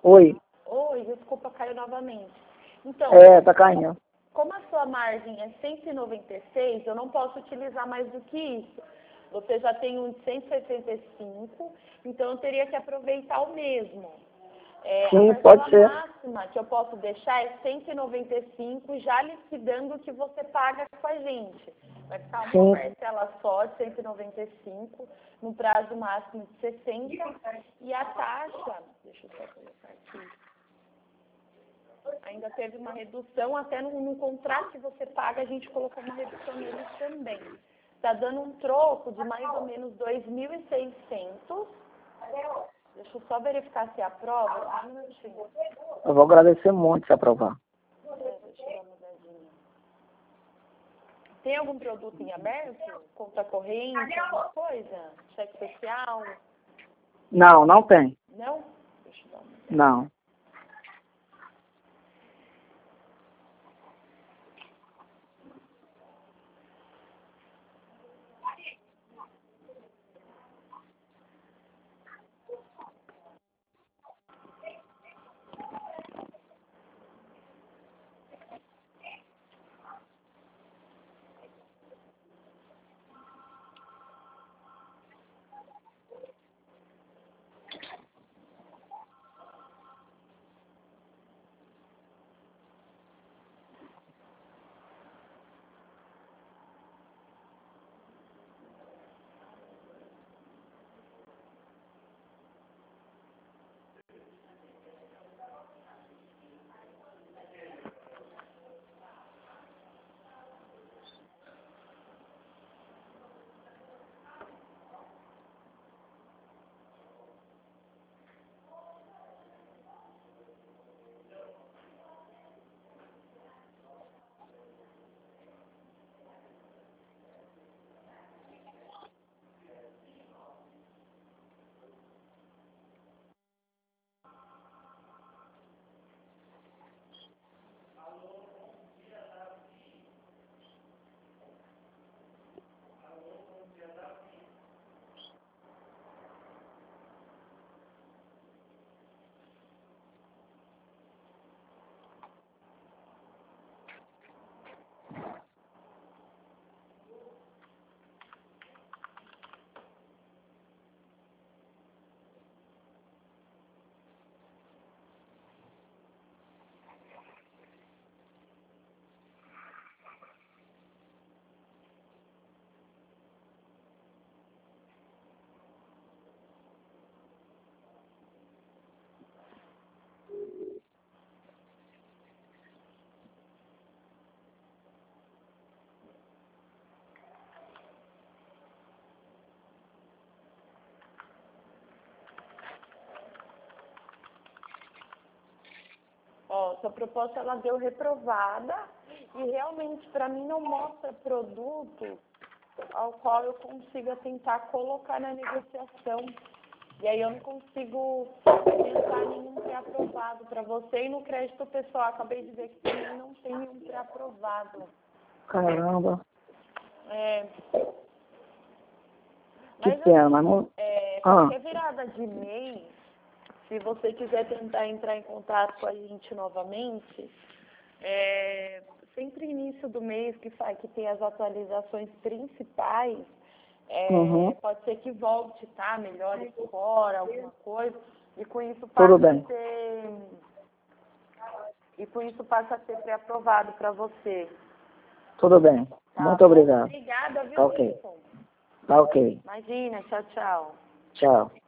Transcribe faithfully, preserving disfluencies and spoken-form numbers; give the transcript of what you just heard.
Oi. Oi, desculpa, caiu novamente. Então, É, tá caindo. como a sua margem é cento e noventa e seis, eu não posso utilizar mais do que isso. Você já tem um de cento e sessenta e cinco, então eu teria que aproveitar o mesmo. É, Sim, a pode parcela ser. máxima que eu posso deixar é cento e noventa e cinco, já liquidando o que você paga com a gente. Vai ficar uma Sim. parcela só de cento e noventa e cinco, no prazo máximo de sessenta, e a taxa, deixa eu só colocar aqui, ainda teve uma redução, até no, no contrato que você paga, a gente colocou uma redução neles também. Está dando um troco de mais ou menos dois mil e seiscentos. Deixa eu só verificar se aprova. Só um minutinho. Eu vou agradecer muito se aprovar. É, deixa eu dar uma olhadinha. Tem algum produto em aberto? Conta corrente, alguma coisa? Cheque especial? Não, não tem. Não? Deixa eu dar uma olhada. Não. Ó, sua proposta ela deu reprovada e realmente para mim não mostra produto ao qual eu consiga tentar colocar na negociação. E aí eu não consigo pensar nenhum pré-aprovado para você. E no crédito pessoal, acabei de ver que também não tem nenhum pré-aprovado. Caramba. É, Que mas pena, assim, não... é, Ah, qualquer virada de mês, se você quiser tentar entrar em contato com a gente novamente, é, sempre início do mês que, faz, que tem as atualizações principais, é, uhum. pode ser que volte, tá? Melhore fora, alguma coisa, e com isso Tudo passa a bem. ser, e com isso passa a ser pré-aprovado para você. Tudo bem. Tá Muito bom? obrigado. Obrigada, viu, Tá ok. Wilson? Tá ok. Imagina, tchau, tchau. Tchau.